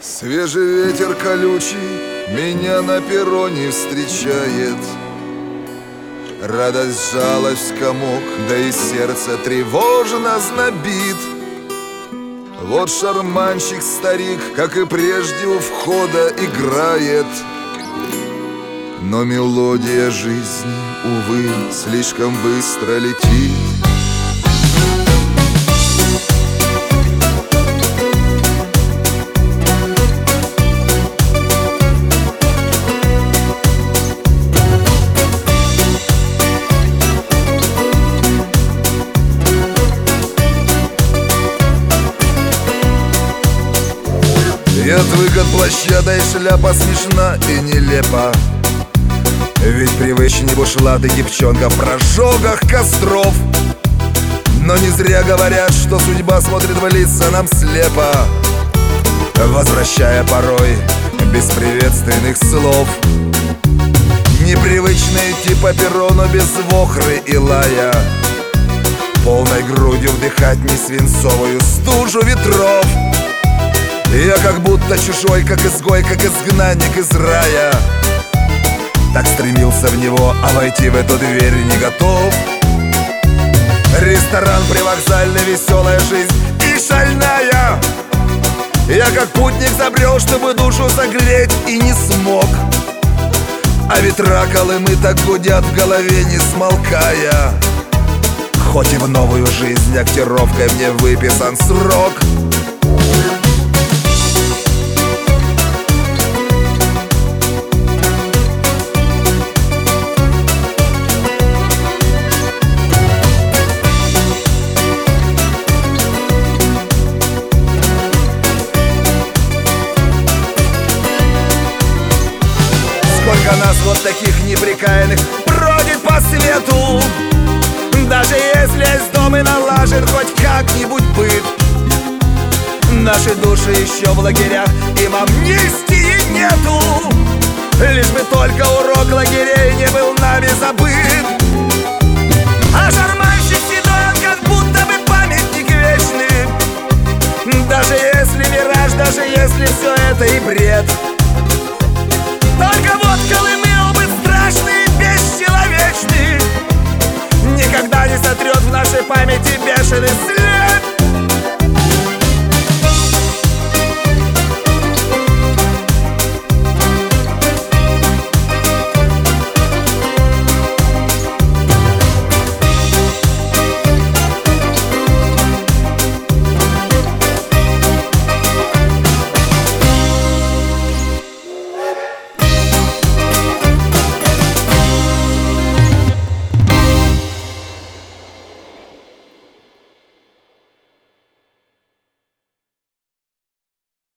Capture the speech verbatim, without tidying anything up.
Свежий ветер колючий меня на перроне встречает. Радость сжалась в комок, да и сердце тревожно знобит. Вот шарманщик-старик, как и прежде у входа, играет. Но мелодия жизни, увы, слишком быстро летит. И отвык от плаща, да и шляпа смешна и нелепа. Ведь привычней бушлаты девчонка в прожогах костров. Но не зря говорят, что судьба смотрит в лица нам слепо, возвращая порой без приветственных слов. Непривычно идти по перрону без вохры и лая, полной грудью вдыхать не свинцовую стужу ветров. Я как будто чужой, как изгой, как изгнанник из рая. Так стремился в него, а войти в эту дверь не готов. Ресторан привокзальный, веселая жизнь и шальная. Я как путник забрел, чтобы душу согреть, и не смог. А ветра Колымы так гудят в голове, не смолкая. Хоть и в новую жизнь актировкой мне выписан срок. Сколько нас вот таких неприкаянных бродит по свету. Даже если есть дом и налажен хоть как-нибудь быт, наши души еще в лагерях, им амнистии нету. Лишь бы только урок лагерей не был нами забыт. А шарманщик седой, он как будто бы памятник вечный. Даже если мираж, даже если все это и бред. Только вот Колымы, обы страшные, бесчеловечные, никогда не сотрет в нашей памяти бешеный след.